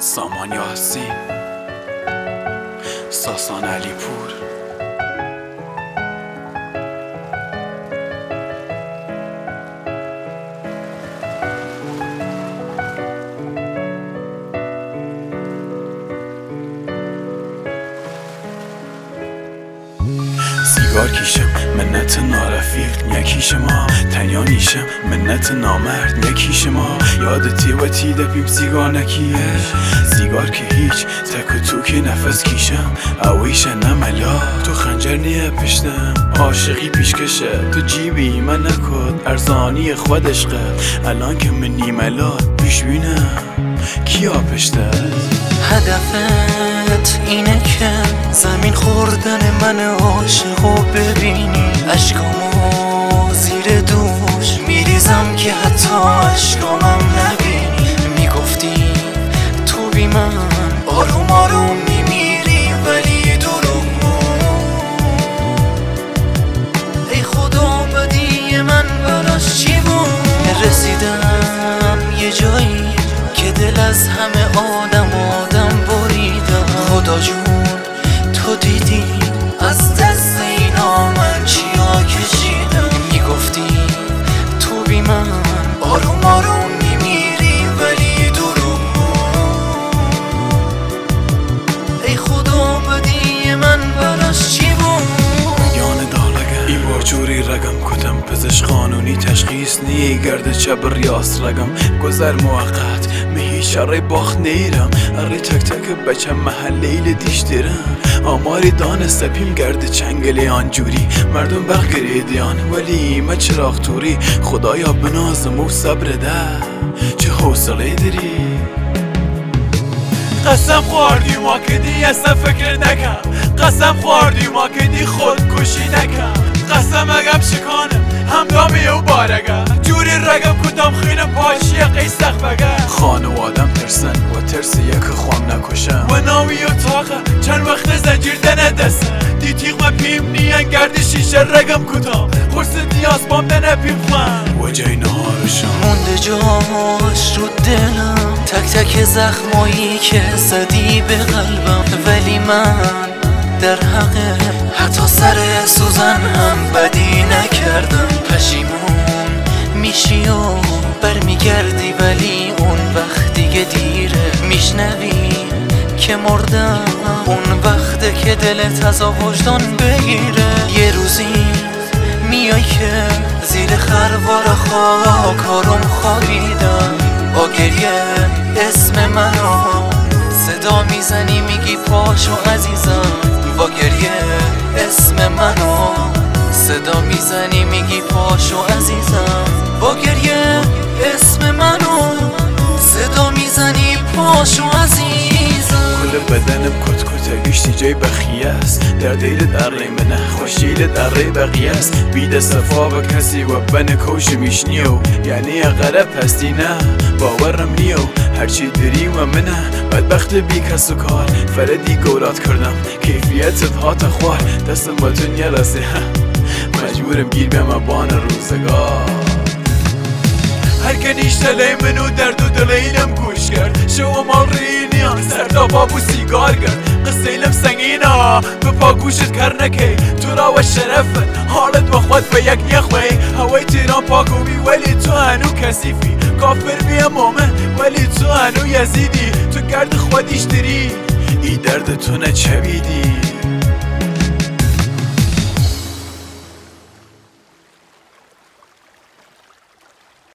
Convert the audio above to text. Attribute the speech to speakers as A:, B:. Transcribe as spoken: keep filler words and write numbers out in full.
A: سامان یاسین، ساسان علیپور. سیگار کیشم منت نارفیق یکیش ما، تنیا نیشم منت نامرد یکیش ما. یادتی و تی دپیم سیگار نکیه، سیگار که هیچ تک و تو که نفس کیشم. اویش نملا تو خنجر نیه پشتم، عاشقی پیشکشه تو جیبی من نکد. ارزانی خود عشقه الان که من نیملات پیش بینم کیا پشته.
B: هدفت اینه که زمین خوردن من عاشقو ببینی، اشکامو زیر دوش میریزم که حتی اشکامم نبینی. میگفتی تو بی من آروم آروم میمیری ولی دروغ ای خدا بدی من براش چی بود. رسیدم یه جایی که دل از همه آدم آدم بریدم. خدا جون تو دیدی از دست اینا من چیا کشیدم. میگفتی تو بی من آروم آروم میمیری ولی دروغ ای خدا بدی من براش چی بود.
A: یان دالگه ای بارجوری رگم کتم پزش قانونی تشخیص نیه گرده چب ریاست رگم گذر موقت مهی شرای باخت نیرم. اری تک تک بچم محلیل دیش دیرم آماری دانسته پیم گرده چنگلی آنجوری. مردم بخ گریدیان ولی ما چراغ توری. خدایا بنازم و صبر ده چه حوصله داری. قسم خوردی ما که دی اصلا فکر نکم، قسم خوردی ما که دی خودکشی نکم. قسم اگم شکانم هم دامی و بارگه جوری رگم کدام خیلی پاشی قیستخ بگه. خانوادم ترسن و ترس یک خوام نکشم و ناوی و تاقه چند وقت زنجیر دنه دستن. دی تیغ ما پیم نیان گرد شیشه رگم کدام خورس دیاز بام دنه پیم خوام و جای نهارشم
B: مونده جاش رو دلم تک تک زخمایی که زدی به قلبم. ولی من در حقه حتی سر سوزن هم بدی نکردم. پشیمون میشی و برمیگردی ولی اون وقت دیگه دیره. میشنوی که مردم اون وقته که دلت از وجدان بگیره. یه روزی میای که زیر خروار خاکارم خوابیدم. با گریه اسم منو صدا میزنی میگی پاشو عزیزم. با گریه اسم منو صدا میزنی میگی پاشو عزیزم. با گریه اسم منو صدا میزنی پاشو عزیزم.
A: کل بدنم کت کته گشتی جای بخیه است. در دیل در ری منه خوشیل در ری بقیه است. بیده صفا و کسی و بن کوش میشنیو یعنی غرب هستی نه باورم نیو. هرچی دری و منه بدبخت بی کس و کار فردی گورات کردم کیفیتت هات خوار. دستم با تو نرسه مجبورم گیر بیم بان روزگار. هر که نیشتله منو درد و دلینم گوش کرد شو مال رینیان سردا بابو سیگار کرد. قصه ایلم سنگینا به پا گوشت کر نکی تو را و شرفت حالت و خود به یک یخوی. هوای تیران پاکوبی ولی تو هنو کسیفی. کافر بیم مومن ولی تو هنو یزیدی. تو گرد خودیش دری ای درد تو نچویدی.